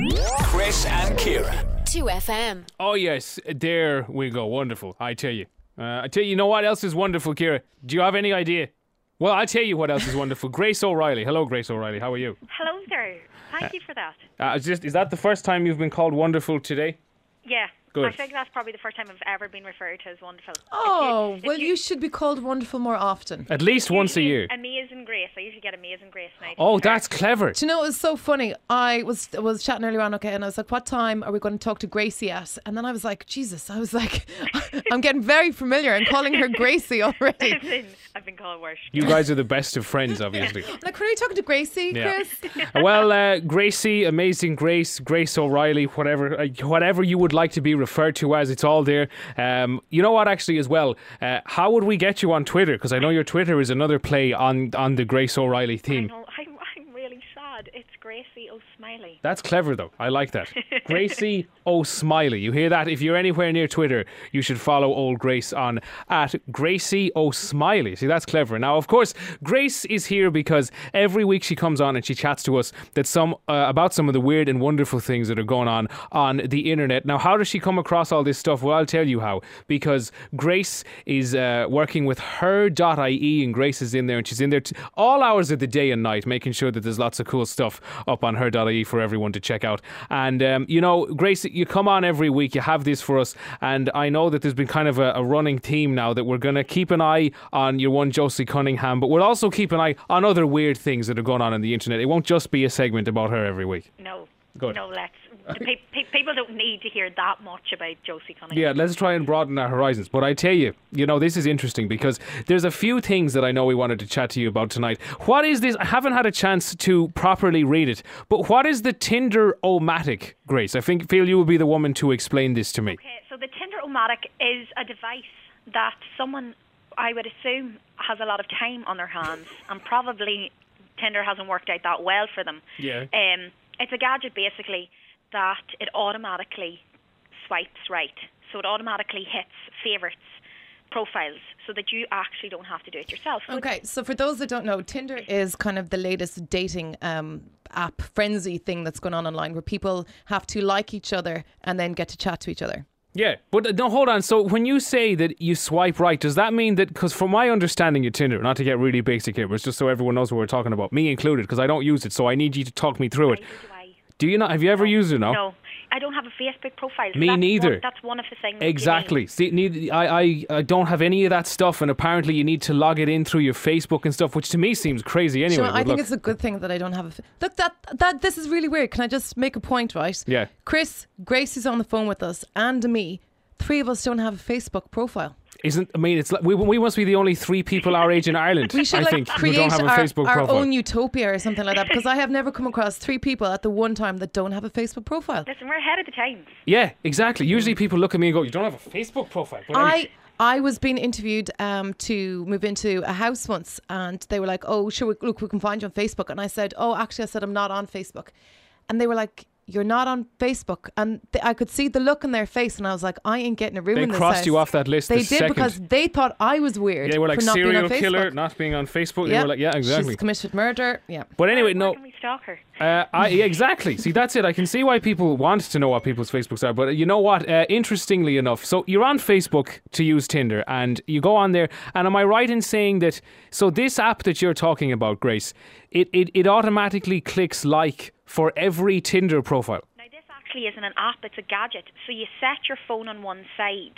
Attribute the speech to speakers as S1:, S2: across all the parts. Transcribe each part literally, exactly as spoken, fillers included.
S1: Chris and Kira.
S2: two F M.
S3: Oh yes, there we go. Wonderful, I tell you. Uh, I tell you, you know what else is wonderful, Kira? Do you have any idea? Well, I'll tell you what else is wonderful. Grace O'Reilly. Hello, Grace O'Reilly. How are you?
S4: Hello there. Thank you for that.
S3: Uh, is, just, is that the first time you've been called wonderful today?
S4: Yeah.
S3: Good.
S4: I think that's probably the first time I've ever been referred to as wonderful.
S5: Oh,
S4: If you-
S5: well,
S4: if
S5: you should be called wonderful more often.
S3: At least once a
S4: usually
S3: year.
S4: Amazing Grace. I usually get Amazing Grace now.
S3: Oh, that's clever.
S5: Do you know, it was so funny. I was was chatting earlier on, okay, and I was like, what time are we going to talk to Gracie at? And then I was like, Jesus, I was like, I'm getting very familiar and calling her Gracie already.
S4: I've been, I've been called worse.
S3: You guys are the best of friends, obviously.
S5: Like, when are you talking to Gracie,
S3: Yeah.
S5: Chris?
S3: Well, uh, Gracie, Amazing Grace, Grace O'Reilly, whatever, uh, whatever you would like to be referred to as, it's all there. Um, you know what, actually, as well, uh, how would we get you on Twitter? Because I know your Twitter is another play on on the Grace O'Reilly
S4: I
S3: theme.
S4: know, I'm, I'm really sad. It's Gracie O'Smiley.
S3: That's clever, though. I like that. Gracie O'Smiley. You hear that? If you're anywhere near Twitter, you should follow old Grace on at Gracie O'Smiley. See, that's clever. Now, of course, Grace is here because every week she comes on and she chats to us that some uh, about some of the weird and wonderful things that are going on on the internet. Now, how does she come across all this stuff? Well, I'll tell you how. Because Grace is uh, working with her dot I E, and Grace is in there, and she's in there t- all hours of the day and night, making sure that there's lots of cool stuff up on her dot I E for everyone to check out. And, um, you know, Grace, you come on every week, you have this for us, and I know that there's been kind of a, a running theme now that we're going to keep an eye on your one Josie Cunningham, but we'll also keep an eye on other weird things that are going on on the internet. It won't just be a segment about her every week.
S4: No.
S3: Good.
S4: No, let's. The pe- pe- people don't need to hear that much about Josie Cunningham.
S3: Yeah, let's try and broaden our horizons. But I tell you, you know, this is interesting because there's a few things that I know we wanted to chat to you about tonight. What is this? I haven't had a chance to properly read it, but what is the Tinder-O-Matic, Grace? I think feel you will be the woman to explain this to me.
S4: Okay, so the Tinder-O-Matic is a device that someone, I would assume, has a lot of time on their hands, and probably Tinder hasn't worked out that well for them.
S3: Yeah.
S4: Um, it's a gadget, basically, that it automatically swipes right. So it automatically hits favourites, profiles, so that you actually don't have to do it yourself. So
S5: Okay, so for those that don't know, Tinder is kind of the latest dating um, app frenzy thing that's going on online, where people have to like each other and then get to chat to each other.
S3: Yeah, but uh, no, hold on. So when you say that you swipe right, does that mean that, because from my understanding of Tinder, not to get really basic here, but it's just so everyone knows what we're talking about, me included, because I don't use it, so I need you to talk me through it.
S4: Neither do I.
S3: Do you not? Have you ever used it? No.
S4: No, I don't have a Facebook profile. So
S3: Me
S4: that's
S3: neither.
S4: One, that's one of the things. you
S3: Exactly.
S4: need.
S3: See, need, I, I, I don't have any of that stuff, and apparently you need to log it in through your Facebook and stuff, which to me seems crazy anyway.
S5: So I
S3: but
S5: think
S3: look.
S5: it's a good thing that I don't have a... F- look, that, that this is really weird. Can I just make a point, right?
S3: Yeah.
S5: Chris, Grace is on the phone with us, and me. Three of us don't have a Facebook profile.
S3: Isn't, I mean, it's like, we, we must be the only three people our age in Ireland,
S5: We should
S3: I
S5: like
S3: think, who
S5: create
S3: don't have a
S5: our,
S3: Facebook
S5: our
S3: profile.
S5: own utopia or something like that, because I have never come across three people at the one time that don't have a Facebook profile.
S4: Listen, we're ahead of the times.
S3: Yeah, exactly. Usually people look at me and go, you don't have a Facebook profile. But
S5: I I was being interviewed um, to move into a house once, and they were like, oh, sure, we, look, we can find you on Facebook. And I said, oh, actually, I said, I'm not on Facebook. And they were like, you're not on Facebook. And th- I could see the look in their face, and I was like, I ain't getting a room
S3: They
S5: in this
S3: crossed
S5: house.
S3: you off that list
S5: They
S3: the
S5: did
S3: second.
S5: because they thought I was weird.
S3: Yeah, they were like
S5: for not being
S3: serial
S5: on Facebook.
S3: killer, not being on Facebook. They
S5: Yeah.
S3: were like, yeah, exactly.
S5: She's committed murder. Yeah.
S3: But anyway,
S4: Why
S3: no.
S4: can we stalk her?
S3: Uh, I, yeah, exactly. See, that's it. I can see why people want to know what people's Facebooks are. But uh, you know what? Uh, interestingly enough, so you're on Facebook to use Tinder, and you go on there. And am I right in saying that? So this app that you're talking about, Grace, it it, it automatically clicks like for every Tinder profile.
S4: Now, this actually isn't an app, it's a gadget. So you set your phone on one side,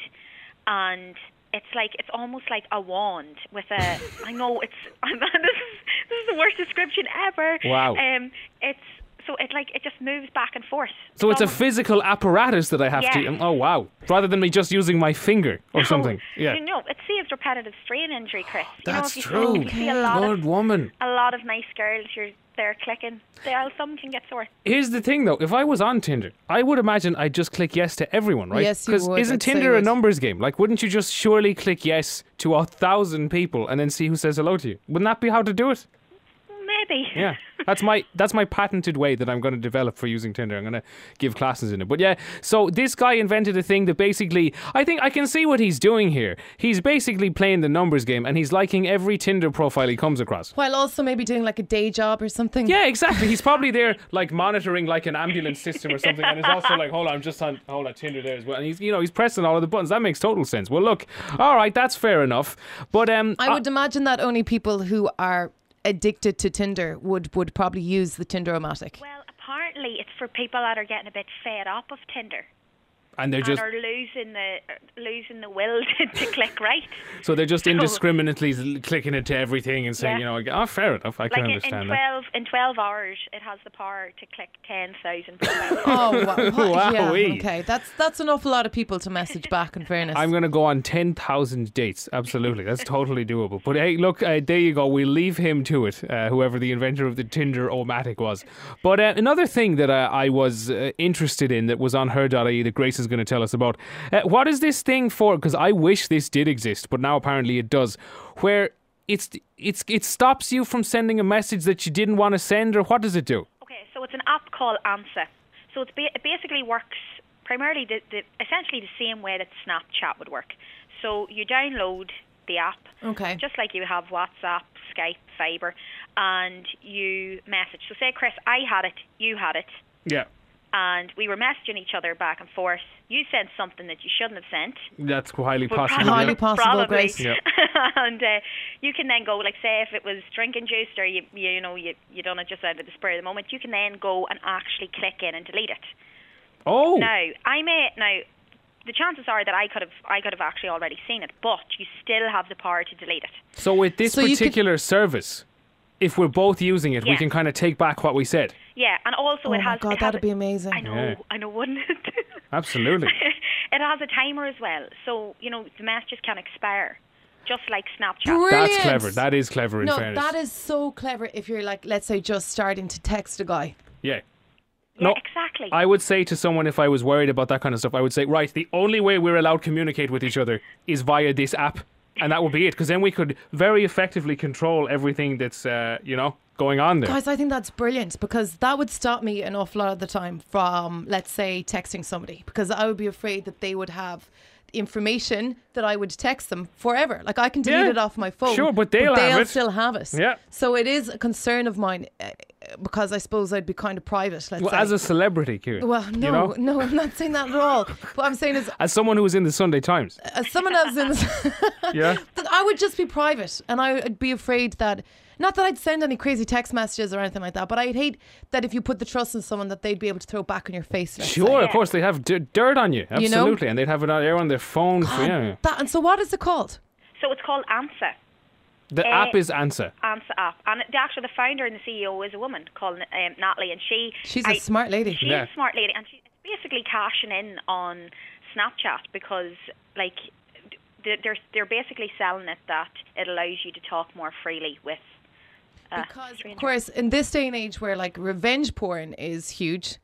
S4: and it's like, it's almost like a wand with a, I know it's, this is, this is the worst description ever.
S3: Wow.
S4: Um, it's, so it like, it just moves back and forth.
S3: So it's a
S4: almost-
S3: physical apparatus that I have to...
S4: Yeah.
S3: Oh, wow. Rather than me just using my finger or
S4: No,
S3: something. Yeah.
S4: You know, it saves repetitive strain injury, Chris. You know,
S3: That's
S4: if you
S3: true.
S4: See, if you see a lot
S3: Good
S4: of,
S3: woman.
S4: a lot of nice girls, you're there clicking. They'll, some can get sore.
S3: Here's the thing, though. If I was on Tinder, I would imagine I'd just click yes to everyone, right?
S5: Yes, you
S3: Because
S5: would.
S3: isn't
S5: I'd say
S3: Tinder
S5: you
S3: a
S5: would.
S3: numbers game? Like, wouldn't you just surely click yes to a thousand people and then see who says hello to you? Wouldn't that be how to do it?
S4: maybe.
S3: Yeah, that's my that's my patented way that I'm going to develop for using Tinder. I'm going to give classes in it. But yeah, so this guy invented a thing that basically, I think I can see what he's doing here. He's basically playing the numbers game, and he's liking every Tinder profile he comes across.
S5: While also maybe doing like a day job or something.
S3: Yeah, exactly. He's probably there, like monitoring like an ambulance system or something, and he's also like, hold on, I'm just on hold on Tinder there as well. And he's, you know, he's pressing all of the buttons. That makes total sense. Well, look, all right, that's fair enough. But um,
S5: I would imagine that only people who are addicted to Tinder would, would probably use the Tinder-O-Matic.
S4: Well, apparently it's for people that are getting a bit fed up of Tinder.
S3: And they're just
S4: and are losing the losing the will to, to click right.
S3: So they're just indiscriminately clicking it to everything and saying,
S4: Yeah.
S3: you know, oh, fair enough, I
S4: Like
S3: can
S4: in,
S3: understand
S4: in
S3: that.
S4: twelve in twelve hours, it has the power to click ten thousand.
S5: Oh, wow. What? Yeah,
S3: Wowee.
S5: okay. That's that's an awful lot of people to message back, in fairness.
S3: I'm going to go on ten thousand dates. Absolutely. That's totally doable. But hey, look, uh, there you go. We'll leave him to it, uh, whoever the inventor of the Tinder-O-Matic was. But uh, another thing that uh, I was uh, interested in that was on her dot I E that Grace is going to tell us about. Uh, what is this thing for? Because I wish this did exist, but now apparently it does. Where it's it's it stops you from sending a message that you didn't want to send, or what does it do?
S4: Okay, so it's an app called Answer. So it's ba- it basically works primarily the, the essentially the same way that Snapchat would work. So you download the app,
S5: Okay.
S4: just like you have WhatsApp, Skype, Viber, and you message. So say, Chris, I had it, you had it,
S3: Yeah.
S4: and we were messaging each other back and forth. You sent something that you shouldn't have sent.
S3: That's highly
S4: But
S3: possible.
S5: Highly
S3: yeah.
S5: possible,
S4: Probably.
S5: Grace.
S3: Yeah.
S4: and uh, you can then go, like, say if it was drinking juice or you you, you know you you done it just out of the spur of the moment, you can then go and actually click in and delete it.
S3: Oh.
S4: Now I may now. The chances are that I could have I could have actually already seen it, but you still have the power to delete it.
S3: So with this
S5: So you could-
S3: particular service, if we're both using it, we
S4: Yeah.
S3: can kind of take back what we said.
S4: Yeah, and also
S5: Oh
S4: it
S5: my
S4: has.
S5: God,
S4: it has
S5: that'd be amazing.
S4: I know,
S3: Yeah.
S4: I know, wouldn't it?
S3: Absolutely.
S4: It has a timer as well, so you know the messages can expire, just like Snapchat.
S5: Brilliant.
S3: That's clever. That is clever in
S5: No,
S3: fairness.
S5: that is so clever if you're like, let's say, just starting to text a guy.
S3: Yeah.
S4: Yeah,
S3: No,
S4: exactly.
S3: I would say to someone, if I was worried about that kind of stuff, I would say, right, the only way we're allowed to communicate with each other is via this app. And that would be it. Because then we could very effectively control everything that's, uh, you know, going on there.
S5: Guys, I think that's brilliant because that would stop me an awful lot of the time from, let's say, texting somebody because I would be afraid that they would have information that I would text them forever. Like I can delete
S3: Yeah.
S5: it off my phone.
S3: Sure, but they'll have it.
S5: still have it.
S3: Yeah.
S5: So it is a concern of mine uh, because I suppose I'd be kind of private, let's
S3: Well,
S5: say.
S3: as a celebrity, Kieran.
S5: well, no,
S3: you know?
S5: no, I'm not saying that at all. What I'm saying is,
S3: As someone who was in the Sunday Times.
S5: as someone else in this,
S3: Yeah.
S5: that I would just be private and I would be afraid that, not that I'd send any crazy text messages or anything like that, but I'd hate that if you put the trust in someone that they'd be able to throw back in your face. let's
S3: Sure,
S5: say.
S3: of course, they'd have d- dirt on you.
S5: You know?
S3: Absolutely. And they'd have it out there on their phone. For, yeah.
S5: That, and so what is it called?
S4: So it's called Answer.
S3: The
S4: Uh,
S3: app is Answer.
S4: Answer app, and the actually the founder and the C E O is a woman called um, Natalie, and she
S5: She's a
S4: I-
S5: smart lady.
S4: She's
S3: Yeah.
S4: a smart lady, and she's basically cashing in on Snapchat because, like, th- they're they're basically selling it that it allows you to talk more freely with. Uh,
S5: Because, of
S4: strangers.
S5: course, in this day and age where like revenge porn is huge,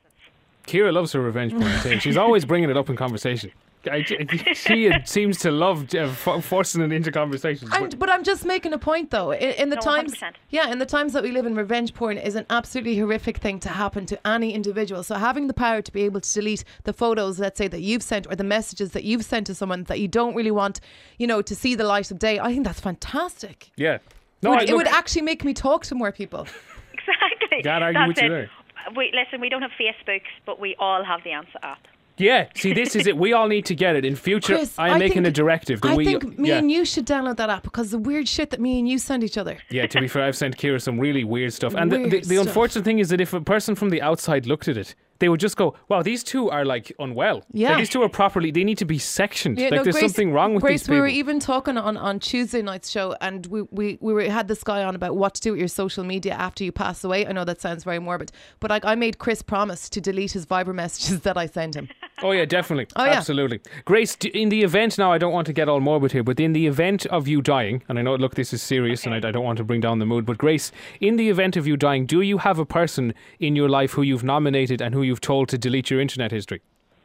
S3: Kira loves her revenge porn thing. She's always bringing it up in conversation. I, she seems to love uh, f- forcing it into conversations.
S5: I'm, but I'm just making a point though. In, in the
S4: No,
S5: times,
S4: one hundred percent.
S5: yeah, in the times that we live in, revenge porn is an absolutely horrific thing to happen to any individual. So having the power to be able to delete the photos, let's say that you've sent, or the messages that you've sent to someone that you don't really want, you know, to see the light of day, I think that's fantastic.
S3: yeah. No,
S5: it would,
S3: I,
S5: it
S3: look,
S5: would actually make me talk to more people.
S4: Exactly.
S3: Can't argue
S4: That's
S3: with you
S4: it.
S3: there.
S4: We listen. We don't have Facebooks, but we all have the Answer app.
S3: yeah, see, this is it. We all need to get it. In future,
S5: Chris,
S3: I am
S5: I
S3: making
S5: think-
S3: a directive that
S5: I
S3: we.
S5: think me
S3: yeah.
S5: and you should download that app because the weird shit that me and you send each other.
S3: Yeah, to be fair, I've sent Kira some really weird stuff. And the,
S5: Weird
S3: the, the
S5: stuff.
S3: unfortunate thing is that if a person from the outside looked at it, they would just go, wow, these two are like unwell.
S5: Yeah.
S3: Like, these two are properly, they need to be sectioned.
S5: Yeah,
S3: like
S5: no,
S3: there's
S5: Grace-
S3: something wrong with
S5: Grace,
S3: these people.
S5: we were even talking on, on Tuesday night's show, and we, we, we were, had this guy on about what to do with your social media after you pass away. I know that sounds very morbid, but like I made Chris promise to delete his Viber messages that I sent him.
S3: Oh yeah, definitely.
S5: Oh, yeah.
S3: Absolutely. Grace, d- in the event, now I don't want to get all morbid here, but in the event of you dying, and I know, look, this is serious and I, I don't want to bring down the mood, but Grace, in the event of you dying, do you have a person in your life who you've nominated and who you've told to delete your internet history?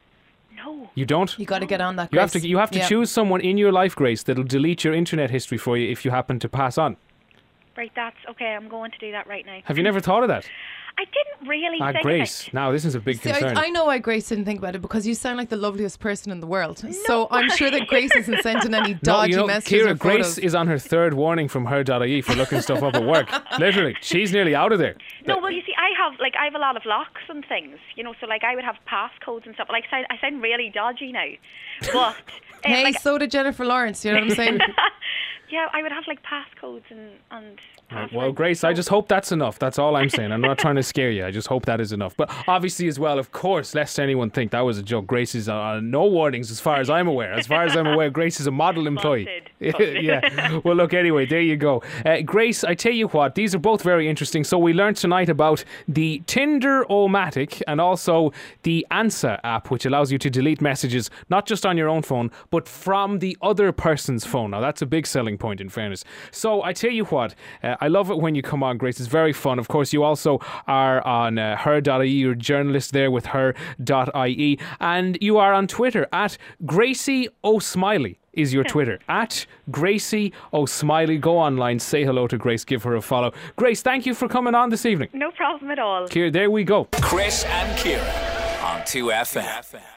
S4: No.
S3: You don't?
S5: You got to get on that.
S3: You have
S5: Grace.
S3: to you have to
S5: Yeah.
S3: choose someone in your life, Grace, that'll delete your internet history for you if you happen to pass on.
S4: Right, that's okay. I'm going to do that right now.
S3: Have you never thought of that?
S4: I didn't really
S3: Ah,
S4: think
S3: Grace.
S4: of it.
S3: Now, this is a big
S5: See,
S3: concern.
S5: I, I know why Grace didn't think about it because you sound like the loveliest person in the world. So I'm sure that Grace isn't sending any
S3: no,
S5: dodgy
S3: you know,
S5: messages.
S3: Kira,
S5: or
S3: Grace
S5: photos.
S3: is on her third warning from her dot I E for looking stuff up at work. Literally, she's nearly out of there.
S4: No, well, you see, I have like I have a lot of locks and things, you know. So like I would have passcodes and stuff. Like I sound, I sound really dodgy now, but uh,
S5: Hey,
S4: like,
S5: so did Jennifer Lawrence. You know what I'm saying?
S4: yeah, I would have like passcodes and and.
S3: Right,
S4: passwords.
S3: well, Grace, I just hope that's enough. That's all I'm saying. I'm not trying to scare you. I just hope that is enough. But obviously, as well, of course, lest anyone think that was a joke, Grace is on no warnings as far as I'm aware. As far as I'm aware, Grace is a model employee.
S4: Busted. Busted.
S3: Yeah. Well, look, anyway, there you go. Uh, Grace, I tell you what, these are both very interesting. So we learned tonight about the Tinder-O-Matic and also the Ansa app, which allows you to delete messages, not just on your own phone, but from the other person's phone. Now, that's a big selling point, in fairness. So I tell you what, uh, I love it when you come on, Grace. It's very fun. Of course, you also are on uh, her dot I E. You're a journalist there with her dot I E. And you are on Twitter at Gracie O'Smiley is your Twitter. At Gracie O'Smiley. Go online, say hello to Grace, give her a follow. Grace, thank you for coming on this evening.
S4: No problem at all.
S3: Here, there we go.
S1: Chris and Kira on two F M.